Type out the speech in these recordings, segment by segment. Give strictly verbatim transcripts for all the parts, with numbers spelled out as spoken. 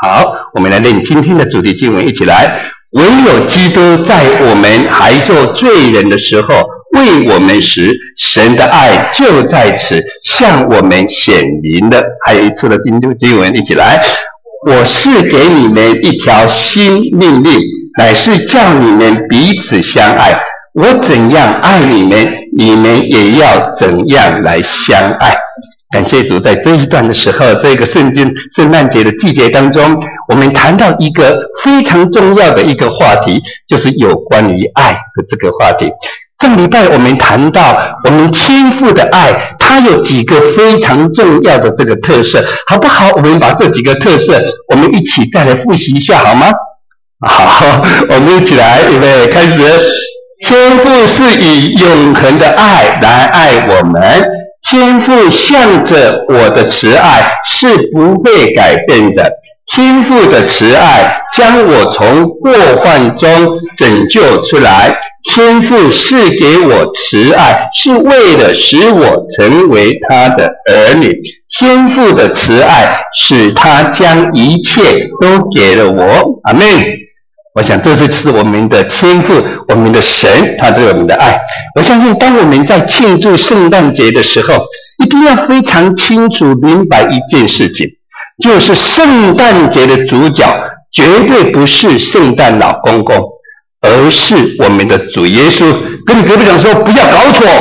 好，我们来念今天的主题经文，一起来。唯有基督在我们还做罪人的时候为我们时，神的爱就在此向我们显明了。还有一次的经经文，一起来。我是给你们一条新命令，乃是叫你们彼此相爱。我怎样爱你们，你们也要怎样来相爱。感谢主，在这一段的时候，这个圣经圣诞节的季节当中，我们谈到一个非常重要的一个话题，就是有关于爱的这个话题。上礼拜我们谈到我们天父的爱，它有几个非常重要的这个特色，好不好？我们把这几个特色，我们一起再来复习一下，好吗？好，我们一起来，预备开始。天父是以永恒的爱来爱我们。天父向着我的慈爱是不会改变的，天父的慈爱将我从过患中拯救出来，天父是给我慈爱，是为了使我成为他的儿女，天父的慈爱使他将一切都给了我。阿们。我想这就是我们的天父，我们的神，他对我们的爱。我相信当我们在庆祝圣诞节的时候，一定要非常清楚明白一件事情，就是圣诞节的主角绝对不是圣诞老公公，而是我们的主耶稣。跟你隔壁讲说，不要搞错。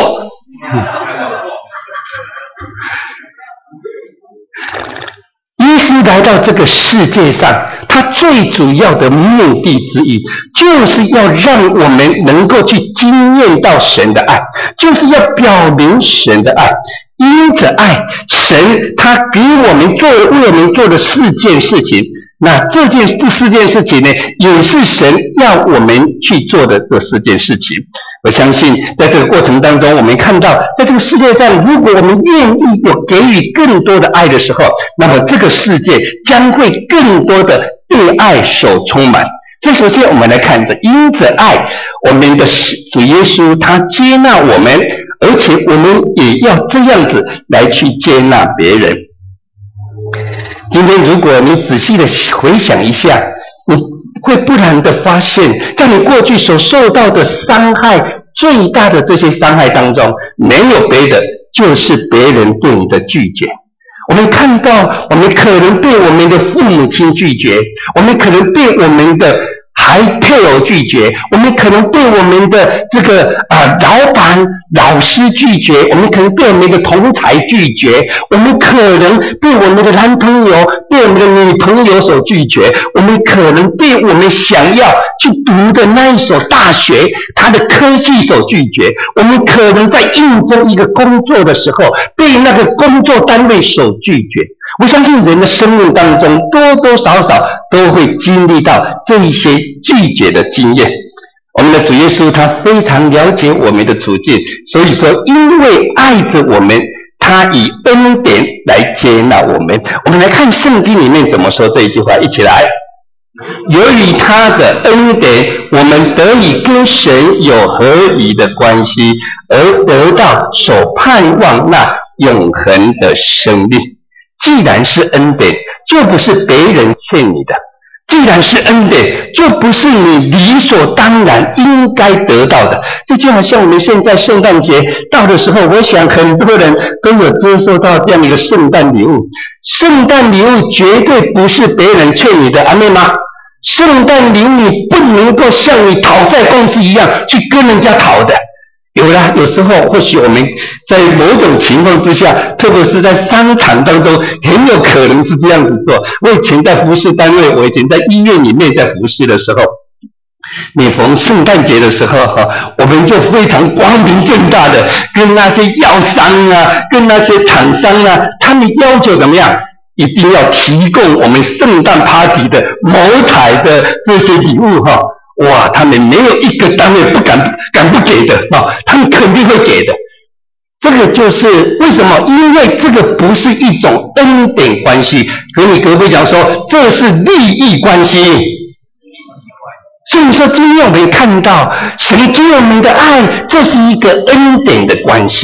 耶稣来到这个世界上，他最主要的目的之一，就是要让我们能够去经验到神的爱，就是要表明神的爱。因着爱，神他给我们做为我们做的四件事情，那这件这四件事情呢，也是神要我们去做的这四件事情。我相信在这个过程当中，我们看到在这个世界上，如果我们愿意有给予更多的爱的时候，那么这个世界将会更多的被爱所充满。所以首先我们来看着，因着爱，我们的主耶稣他接纳我们，而且我们也要这样子来去接纳别人。今天如果你仔细的回想一下，你会不然的发现，在你过去所受到的伤害最大的这些伤害当中，没有别的，就是别人对你的拒绝。我们看到，我们可能被我们的父母亲拒绝，我们可能被我们的还配偶拒绝，我们可能被我们的这个啊、呃、老板、老师拒绝，我们可能被我们的同侪拒绝，我们可能被我们的男朋友、被我们的女朋友所拒绝，我们可能被我们想要去读的那一所大学它的科系所拒绝，我们可能在应征一个工作的时候被那个工作单位所拒绝。我相信人的生命当中多多少少都会经历到这一些拒绝的经验。我们的主耶稣他非常了解我们的处境，所以说因为爱着我们，他以恩典来接纳我们。我们来看圣经里面怎么说这一句话，一起来。由于他的恩典，我们得以跟神有合宜的关系，而得到所盼望那永恒的生命。既然是恩典，就不是别人欠你的；既然是恩典，就不是你理所当然应该得到的。这就好像我们现在圣诞节到的时候，我想很多人都有接受到这样一个圣诞礼物。圣诞礼物绝对不是别人欠你的，阿们吗？圣诞礼物你不能够像你讨债公司一样去跟人家讨的。有啦，有时候或许我们在某种情况之下，特别是在商场当中，很有可能是这样子做。我以前在服侍单位，我以前在医院里面在服侍的时候，每逢圣诞节的时候哈，我们就非常光明正大的跟那些药商啊，跟那些厂商啊，他们要求怎么样？一定要提供我们圣诞 party 的谋彩的这些礼物哈。哇，他们没有一个单位不敢敢不给的啊，他们肯定会给的。这个就是为什么？因为这个不是一种恩典关系，跟你隔壁讲说这是利益关系。所以说，今天我们看到神给我们的爱，这是一个恩典的关系。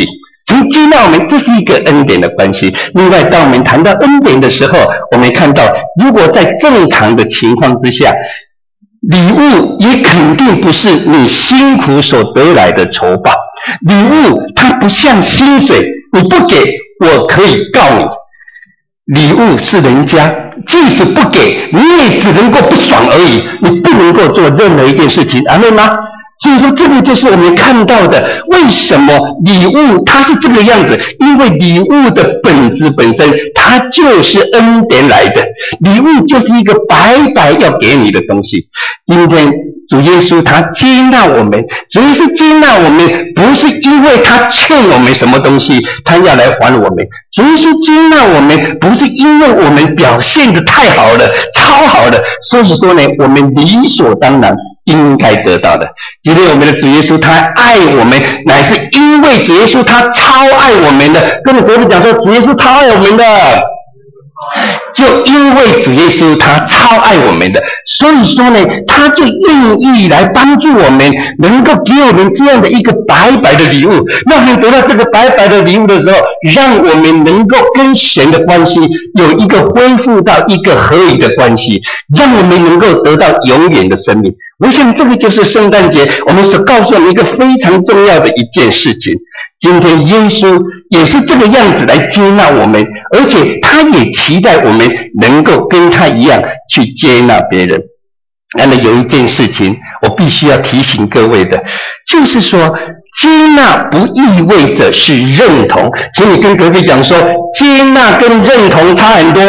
神接纳我们，这是一个恩典的关系。另外，当我们谈到恩典的时候，我们看到，如果在正常的情况之下，礼物也肯定不是你辛苦所得来的酬报。礼物它不像薪水，你不给我可以告你。礼物是人家即使不给，你也只能够不爽而已，你不能够做任何一件事情，阿们吗？所以说，这个就是我们看到的，为什么礼物它是这个样子？因为礼物的本质本身，它就是恩典来的。礼物就是一个白白要给你的东西。今天主耶稣他接纳我们，主耶稣接纳我们，不是因为他欠我们什么东西，他要来还我们。主耶稣接纳我们，不是因为我们表现得太好了，超好了，所以说呢，我们理所当然应该得到的。今天我们的主耶稣他爱我们，乃是因为主耶稣他超爱我们的。跟你隔壁讲说，主耶稣超爱我们的，就因为主耶稣他超爱我们的，所以说呢，他就愿意来帮助我们，能够给我们这样的一个白白的礼物。让我们得到这个白白的礼物的时候，让我们能够跟神的关系有一个恢复到一个合一的关系，让我们能够得到永远的生命。我想这个就是圣诞节我们所告诉我们一个非常重要的一件事情。今天耶稣也是这个样子来接纳我们，而且他也期待我们能够跟他一样去接纳别人。那么有一件事情我必须要提醒各位的，就是说接纳不意味着是认同。请你跟隔壁讲说，接纳跟认同差很多。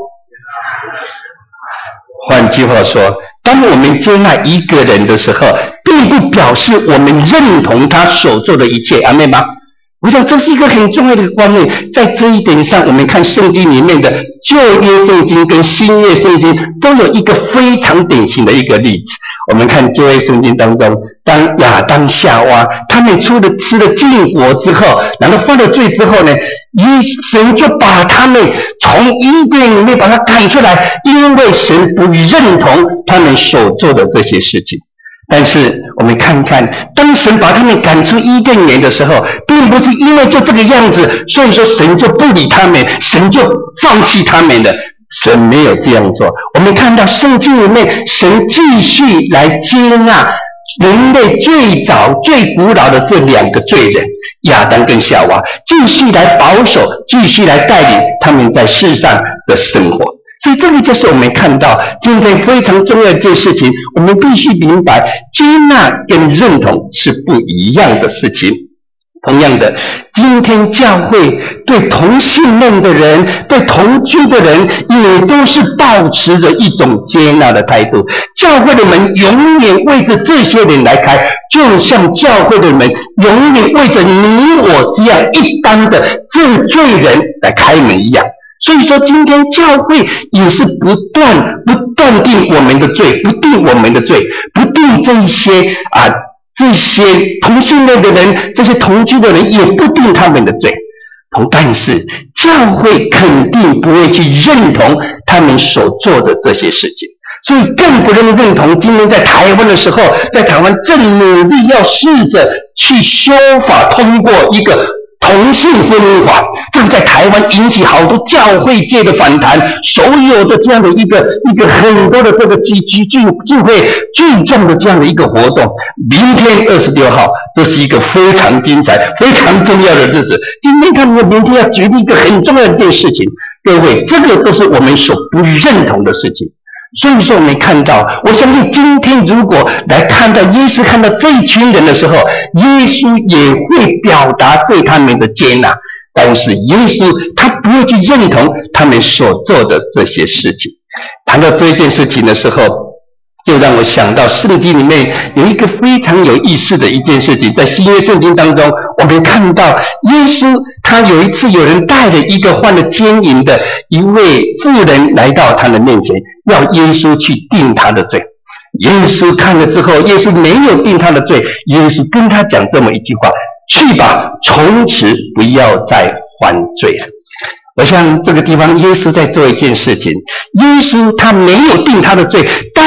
换句话说，当我们接纳一个人的时候，并不表示我们认同他所做的一切，阿们吗？我想这是一个很重要的观念。在这一点上，我们看圣经里面的旧约圣经跟新约圣经都有一个非常典型的一个例子。我们看旧约圣经当中，当亚当夏娃他们出了吃了禁果之后，然后犯了罪之后呢，神就把他们从伊甸里面把他赶出来，因为神不认同他们所做的这些事情。但是我们看看，当神把他们赶出伊甸园的时候，并不是因为就这个样子，所以说神就不理他们，神就放弃他们了。神没有这样做。我们看到圣经里面，神继续来接纳人类最早最古老的这两个罪人亚当跟夏娃，继续来保守，继续来带领他们在世上的生活。所以这个就是我们看到今天非常重要的一件事情，我们必须明白，接纳跟认同是不一样的事情。同样的，今天教会对同性恋的人，对同居的人，也都是抱持着一种接纳的态度。教会的门永远为着这些人来开，就像教会的门永远为着你我这样一般的这罪人来开门一样。所以说，今天教会也是不断不断定我们的罪，不定我们的罪，不定这一些啊这些同性恋的人，这些同居的人，也不定他们的罪。但是教会肯定不会去认同他们所做的这些事情，所以更不能认同今天在台湾的时候，在台湾正努力要试着去修法通过一个同性婚姻法，这个在台湾引起好多教会界的反弹，所有的这样的一个一个很多的这个聚聚聚聚会聚众的这样的一个活动。明天二十六号，这是一个非常精彩、非常重要的日子。今天他们明天要决定一个很重要的一件事情，各位，这个都是我们所不认同的事情。所以说我们看到，我相信今天如果来看到耶稣看到这一群人的时候，耶稣也会表达对他们的接纳，但是耶稣他不会去认同他们所做的这些事情。谈到这件事情的时候，就让我想到圣经里面有一个非常有意思的一件事情。在新约圣经当中，我们看到耶稣他有一次有人带了一个患了奸淫的一位妇人来到他的面前，要耶稣去定他的罪。耶稣看了之后，耶稣没有定他的罪，耶稣跟他讲这么一句话：去吧，从此不要再犯罪了。我想这个地方耶稣在做一件事情，耶稣他没有定他的罪，但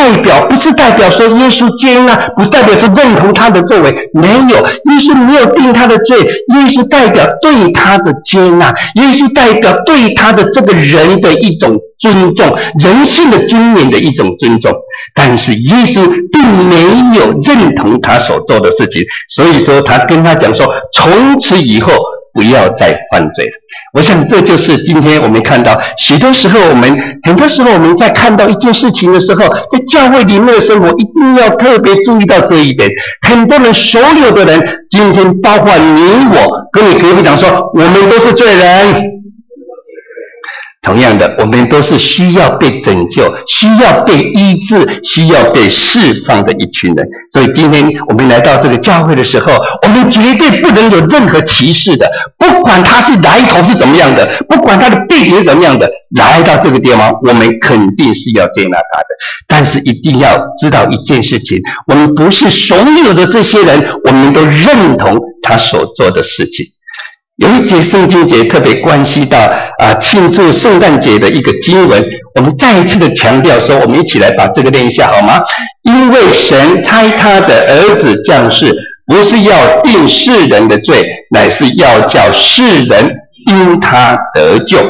代表，不是代表说耶稣接纳，不是代表说认同他的作为，没有，耶稣没有定他的罪，耶稣代表对他的接纳，耶稣代表对他的这个人的一种尊重，人性的尊严的一种尊重。但是耶稣并没有认同他所做的事情，所以说他跟他讲说，从此以后不要再犯罪了。我想这就是今天我们看到，许多时候我们很多时候我们在看到一件事情的时候，在教会里面的生活一定要特别注意到这一点。很多人，所有的人，今天包括你我，跟你隔壁讲说，我们都是罪人。同样的，我们都是需要被拯救、需要被医治、需要被释放的一群人。所以今天我们来到这个教会的时候，我们绝对不能有任何歧视的，不管他是来头是怎么样的，不管他的背景是怎么样的，来到这个地方，我们肯定是要接纳他的。但是一定要知道一件事情，我们不是所有的这些人，我们都认同他所做的事情。有一节圣经节特别关系到啊庆祝圣诞节的一个经文，我们再一次的强调说，我们一起来把这个念一下好吗？因为神差他的儿子降世，不是要定世人的罪，乃是要叫世人因他得救。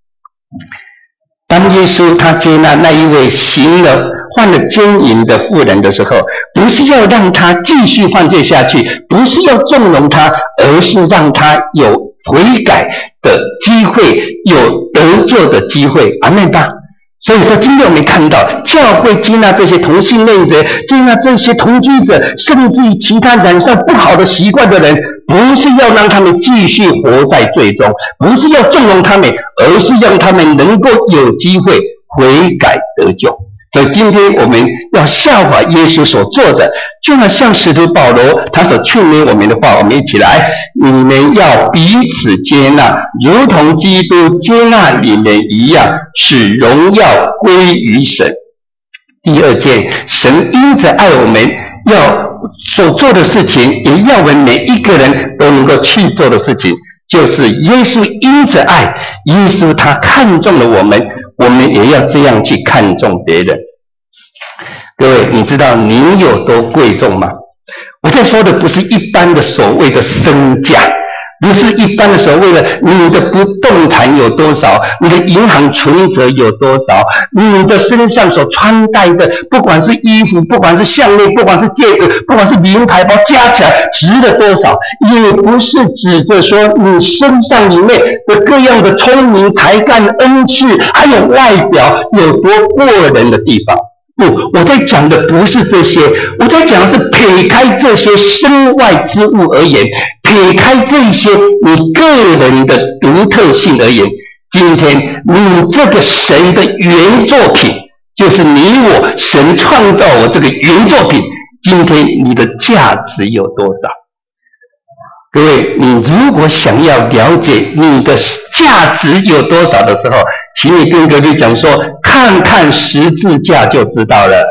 当耶稣他接纳那一位行了犯了奸淫的妇人的时候，不是要让他继续犯罪下去，不是要纵容他，而是让他有悔改的机会，有得救的机会。阿们吧。所以说今天我们看到教会接纳这些同性恋者，接纳这些同居者，甚至于其他染上不好的习惯的人，不是要让他们继续活在罪中，不是要纵容他们，而是让他们能够有机会悔改得救。所以今天我们要效法耶稣所做的，就好像使徒保罗他所劝勉我们的话，我们一起来，你们要彼此接纳，如同基督接纳你们一样，使荣耀归于神。第二件，神因着爱我们要所做的事情，也要我们每一个人都能够去做的事情，就是耶稣因着爱，耶稣他看中了我们，我们也要这样去看重别人。各位，你知道你有多贵重吗？我在说的不是一般的所谓的身价，不是一般的所谓的你的不动产有多少，你的银行存折有多少，你的身上所穿戴的，不管是衣服，不管是项链，不管是戒指，不管是名牌包，加起来值了多少，也不是指着说你身上里面的各样的聪明才干恩赐，还有外表有多过人的地方。不，我在讲的不是这些，我在讲的是撇开这些身外之物而言，撇开这些你个人的独特性而言，今天你这个神的原作品，就是你我神创造我这个原作品，今天你的价值有多少？各位，你如果想要了解你的价值有多少的时候，请你跟隔壁讲说，看看十字架就知道了。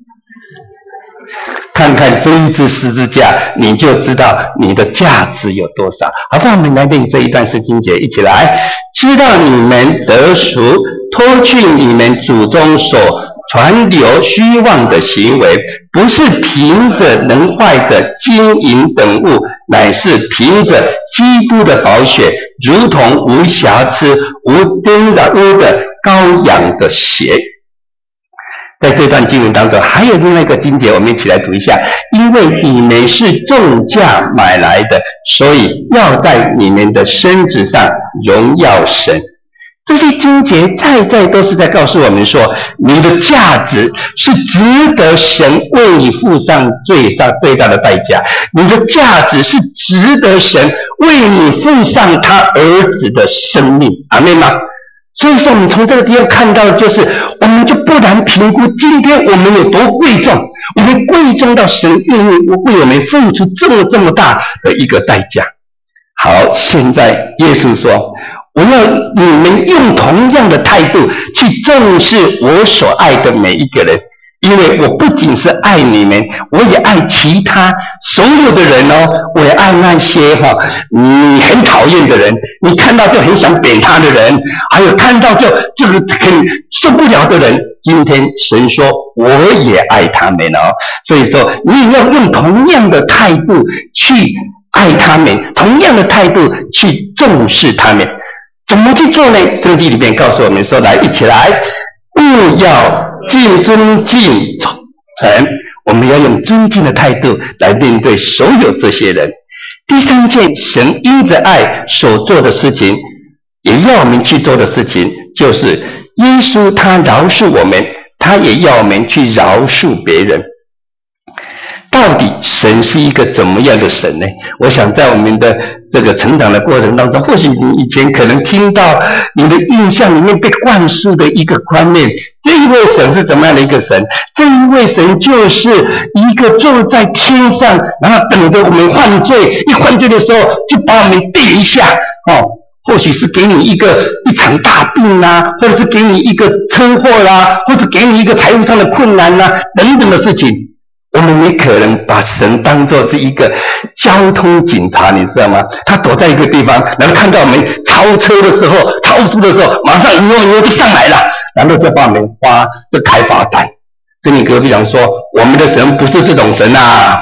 看看这一支十字架，你就知道你的价值有多少。好，那我们来念这一段圣经节，一起来。知道你们得赎，脱去你们祖宗所传流虚妄的行为，不是凭着能坏的金银等物，乃是凭着基督的宝血，如同无瑕疵、无玷的污的羔羊的血。在这段经文当中，还有另外一个经节，我们一起来读一下。因为你们是重价买来的，所以要在你们的身子上荣耀神。这些经节再再都是在告诉我们说，你的价值是值得神为你付上最大最大的代价，你的价值是值得神为你付上他儿子的生命。阿们吗？所以说我们从这个地方看到的就是，我们就不难评估今天我们有多贵重，我们贵重到神愿意为我们付出这么这么大的一个代价。好，现在耶稣说，我要你们用同样的态度去重视我所爱的每一个人。 因为我不仅是爱你们，我也爱其他所有的人哦，我也爱那些哈、哦、你很讨厌的人，你看到就很想扁他的人，还有看到就就是很受不了的人。今天神说我也爱他们哦，所以说你也要用同样的态度去爱他们，同样的态度去重视他们。怎么去做呢？圣经里面告诉我们说，来一起来，勿要尽尊敬诚，我们要用尊敬的态度来面对所有这些人。第三件神因着爱所做的事情，也要我们去做的事情，就是耶稣他饶恕我们，他也要我们去饶恕别人。到底神是一个怎么样的神呢？我想在我们的这个成长的过程当中，或许你以前可能听到你的印象里面被灌输的一个观念，这一位神是怎么样的一个神？这一位神就是一个坐在天上，然后等着我们犯罪，一犯罪的时候就把我们电一下哦，或许是给你一个一场大病啦，或者是给你一个车祸啦，或是给你一个财务上的困难啦，等等的事情。我们也可能把神当作是一个交通警察，你知道吗？他躲在一个地方，然后看到我们超车的时候、超速的时候，马上一摸一摸就上来了，然后就把我们花就开罚单。跟你隔壁讲说，我们的神不是这种神啊，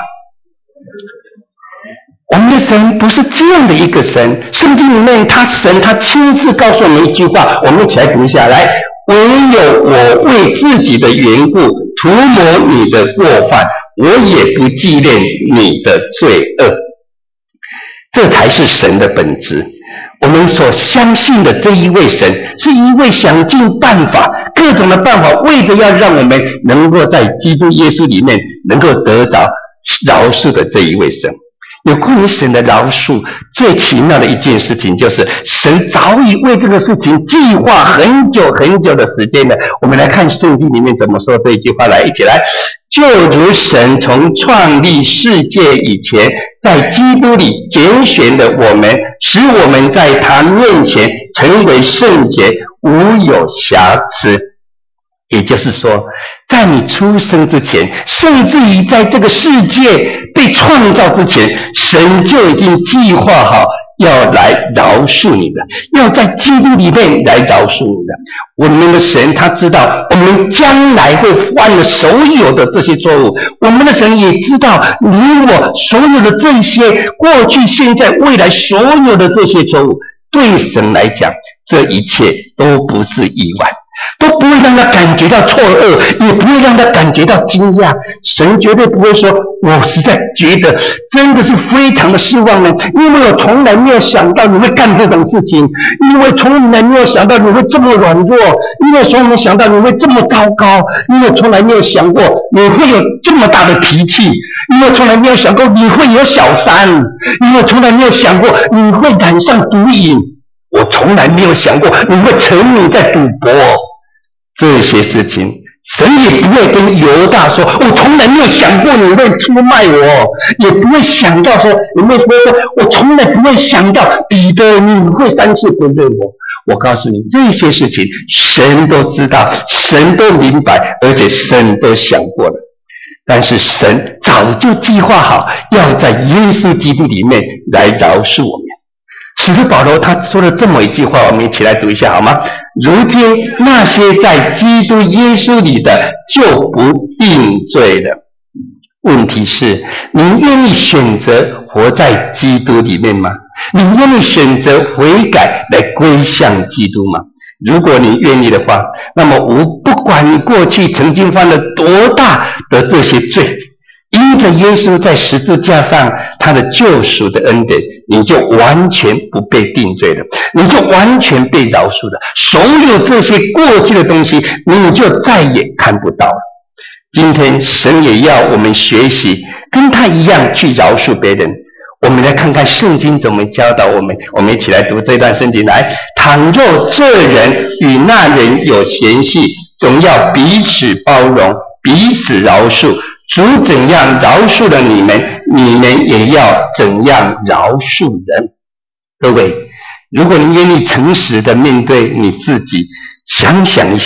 我们的神不是这样的一个神。圣经里面，他神他亲自告诉我们一句话，我们一起来读下来：唯有我为自己的缘故涂抹你的过犯，我也不纪念你的罪恶。这才是神的本质。我们所相信的这一位神，是一位想尽办法、各种的办法，为着要让我们能够在基督耶稣里面能够得着饶恕的这一位神。有关于神的饶恕，最奇妙的一件事情就是神早已为这个事情计划很久很久的时间了。我们来看圣经里面怎么说这一句话，来一起来。就如神从创立世界以前，在基督里拣选了我们，使我们在他面前成为圣洁，无有瑕疵。也就是说，在你出生之前，甚至于在这个世界被创造之前，神就已经计划好要来饶恕你的，要在基督里面来饶恕你的。我们的神他知道我们将来会犯了所有的这些错误，我们的神也知道你我所有的这些过去、现在、未来所有的这些错误，对神来讲，这一切都不是意外，都不会让他感觉到错愕，也不会让他感觉到惊讶。神绝对不会说，我实在觉得真的是非常的失望呢，因为我从来没有想到你会干这种事情，因为从来没有想到你会这么软弱，因为从来没有想到你会这么糟糕，因为从来没有想过你会有这么大的脾气，因为从来没有想过你会有小三，因为从来没有想过你会染上毒瘾，我从来没有想过你会沉迷在赌博。这些事情神也不会跟犹大说，我从来没有想过你会出卖我，也不会想到说，你会说我从来不会想到彼得你会三次归对我。我告诉你，这些事情神都知道，神都明白，而且神都想过了。但是神早就计划好要在耶稣基督里面来饶恕我们。使徒保罗他说了这么一句话，我们一起来读一下好吗？如今那些在基督耶稣里的就不定罪了。问题是，你愿意选择活在基督里面吗？你愿意选择悔改来归向基督吗？如果你愿意的话，那么我不管你过去曾经犯了多大的这些罪，因着耶稣在十字架上他的救赎的恩典，你就完全不被定罪了，你就完全被饶恕了，所有这些过去的东西你就再也看不到了。今天神也要我们学习跟他一样去饶恕别人。我们来看看圣经怎么教导我们，我们一起来读这段圣经来。倘若这人与那人有嫌隙，总要彼此包容，彼此饶恕。主怎样饶恕了你们，你们也要怎样饶恕人。各位，如果你愿意诚实的面对你自己，想想一下，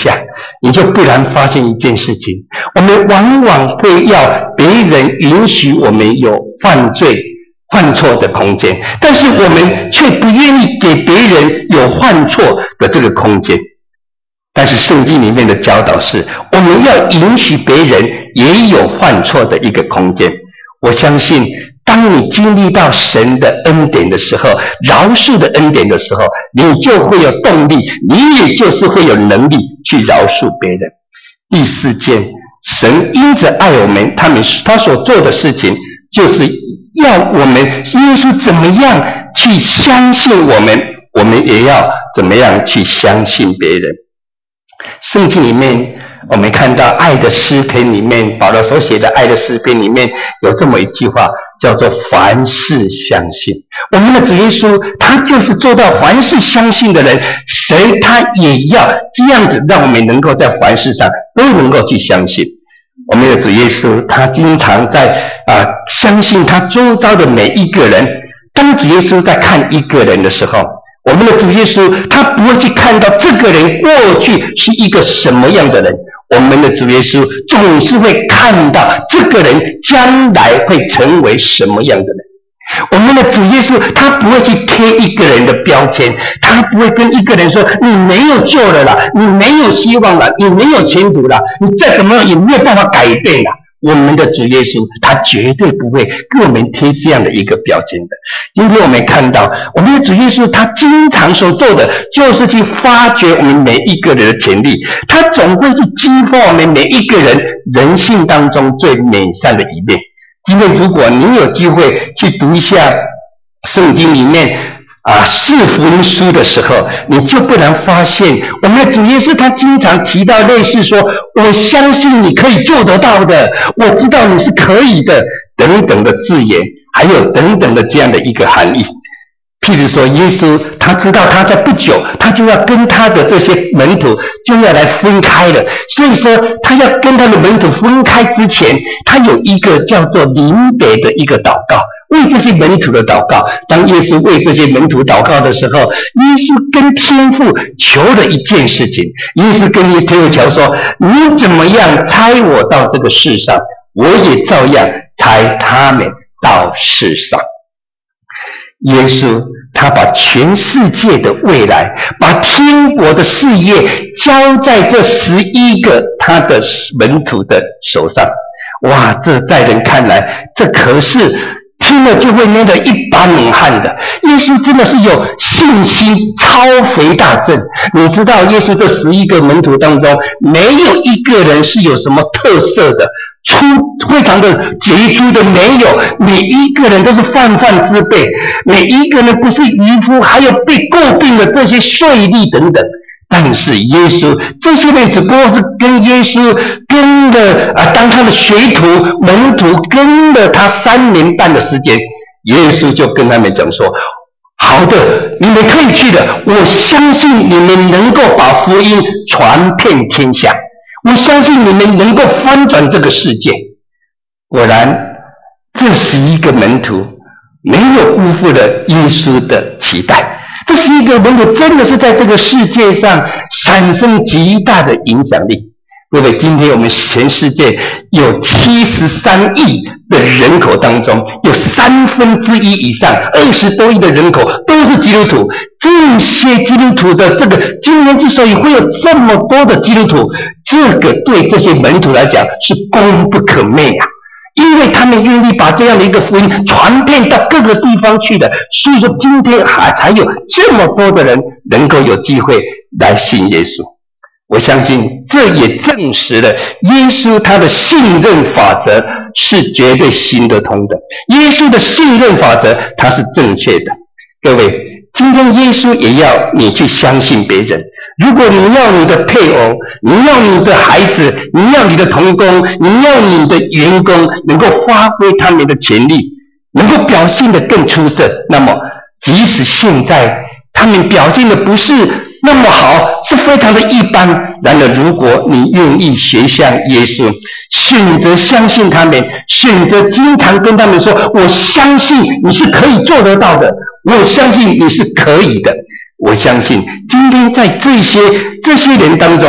你就不难发现一件事情：我们往往会要别人允许我们有犯罪、犯错的空间，但是我们却不愿意给别人有犯错的这个空间。但是圣经里面的教导是，我们要允许别人也有犯错的一个空间。我相信，当你经历到神的恩典的时候，饶恕的恩典的时候，你就会有动力，你也就是会有能力去饶恕别人。第四件，神因着爱我们，他们他所做的事情，就是要我们耶稣怎么样去相信我们，我们也要怎么样去相信别人。圣经里面我们看到爱的诗篇里面，保罗所写的爱的诗篇里面有这么一句话，叫做凡事相信。我们的主耶稣他就是做到凡事相信的人，神他也要这样子让我们能够在凡事上都能够去相信。我们的主耶稣他经常在啊、呃、相信他周遭的每一个人。当主耶稣在看一个人的时候，我们的主耶稣他不会去看到这个人过去是一个什么样的人，我们的主耶稣总是会看到这个人将来会成为什么样的人。我们的主耶稣他不会去贴一个人的标签，他不会跟一个人说你没有救了啦，你没有希望了，你没有前途了，你再怎么样也没有办法改变了。我们的主耶稣他绝对不会跟我们贴这样的一个标签的。今天我们看到我们的主耶稣他经常所做的就是去发掘我们每一个人的潜力，他总会去激发我们每一个人人性当中最美善的一面。今天如果你有机会去读一下圣经里面啊四福音书的时候，你就不难发现我们的主耶稣他经常提到类似说我相信你可以做得到的，我知道你是可以的等等的字眼，还有等等的这样的一个含义。譬如说耶稣他知道他在不久他就要跟他的这些门徒就要来分开了，所以说他要跟他的门徒分开之前，他有一个叫做临别的一个祷告，为这些门徒的祷告。当耶稣为这些门徒祷告的时候，耶稣跟天父求了一件事情，耶稣跟天父求说，你怎么样差我到这个世上，我也照样差他们到世上。耶稣他把全世界的未来，把天国的事业交在这十一个他的门徒的手上。哇，这在人看来，这可是听了就会捏得一把冷汗的。耶稣真的是有信心超肥大症。你知道耶稣这十一个门徒当中，没有一个人是有什么特色的，出非常的杰出的，没有，每一个人都是泛泛之辈，每一个人不是渔夫，还有被诟病的这些税吏等等。但是耶稣这些人只不过是跟耶稣跟了啊，当他的学徒门徒跟了他三年半的时间，耶稣就跟他们讲说，好的，你们可以去的，我相信你们能够把福音传遍天下，我相信你们能够翻转这个世界。果然这十一个门徒没有辜负了耶稣的期待，这十一个门徒真的是在这个世界上产生极大的影响力。各位，今天我们全世界有七十三亿的人口当中，有三分之一以上二十多亿的人口都是基督徒。这些基督徒的这个今天之所以会有这么多的基督徒，这个对这些门徒来讲是功不可没啊，因为他们愿意把这样的一个福音传遍到各个地方去的，所以说今天还才有这么多的人能够有机会来信耶稣。我相信这也证实了耶稣他的信任法则是绝对行得通的，耶稣的信任法则它是正确的。各位，今天耶稣也要你去相信别人。如果你要你的配偶，你要你的孩子，你要你的同工，你要你的员工能够发挥他们的潜力，能够表现得更出色，那么即使现在他们表现的不是那么好，是非常的一般，然而如果你愿意学像耶稣，选择相信他们，选择经常跟他们说，我相信你是可以做得到的，我相信你是可以的。我相信今天在这些这些人当中，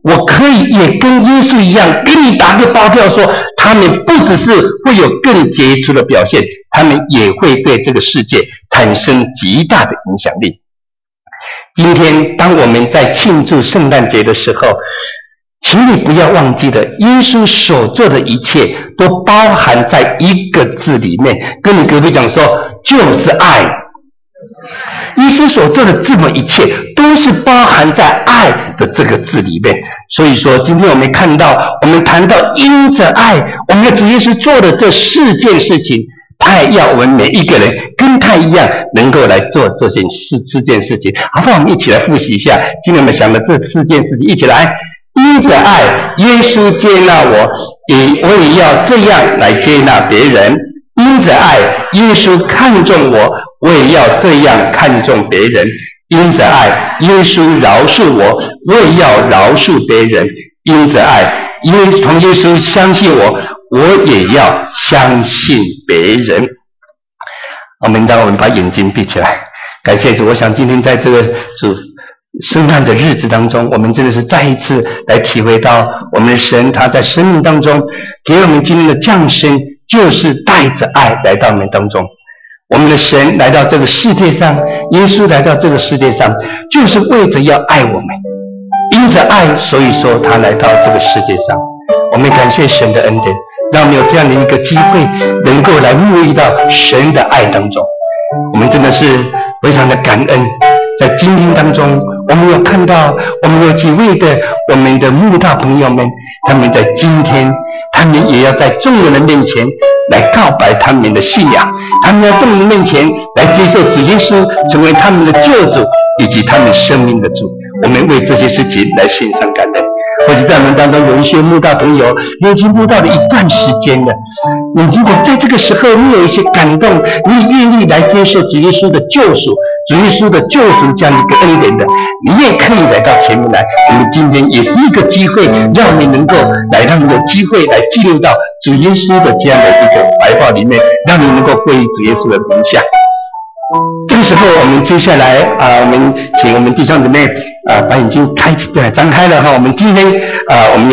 我可以也跟耶稣一样，给你打个包票说，他们不只是会有更杰出的表现，他们也会对这个世界产生极大的影响力。今天当我们在庆祝圣诞节的时候，请你不要忘记了，耶稣所做的一切都包含在一个字里面，跟你隔壁讲说，就是爱。耶稣所做的这么一切都是包含在爱的这个字里面。所以说今天我们看到，我们谈到因着爱，我们的主耶稣做的这四件事情，他也要我们每一个人跟他一样能够来做这件四四件事情。好不好？我们一起来复习一下今天我们想的这四件事情，一起来。因着爱，耶稣接纳我，也我也要这样来接纳别人。因着爱，耶稣看重我，我也要这样看重别人。因着爱，耶稣饶恕我，我也要饶恕别人。因着爱，耶同耶稣相信我，我也要相信别人。我们让我们把眼睛闭起来，感谢主。我想今天在这个主圣诞的日子当中，我们真的是再一次来体会到我们的神他在生命当中给我们今天的降生，就是带着爱来到我们当中。我们的神来到这个世界上，耶稣来到这个世界上，就是为着要爱我们。因着爱，所以说他来到这个世界上。我们感谢神的恩典，让我们有这样的一个机会能够来沐浴到神的爱当中。我们真的是非常的感恩。在今天当中，我们有看到我们有几位的我们的慕道朋友们，他们在今天他们也要在众人的面前来告白他们的信仰，他们在众人的面前来接受主耶稣成为他们的救主以及他们生命的主。我们为这些事情来献上感恩。或者在我们当中有一些慕道朋友，你已经慕道了一段时间了，你如果在这个时候你有一些感动，你愿意来接受主耶稣的救赎，主耶稣的救赎这样一个恩典的，你也可以来到前面来。我们今天也是一个机会，让你能够来，让你有机会来进入到主耶稣的这样的一个怀抱里面，让你能够归于主耶稣的名下。这个时候我们接下来啊、呃，我们请我们弟兄姊妹啊、呃、把眼睛开启、张开了哈。我们今天啊、呃、我们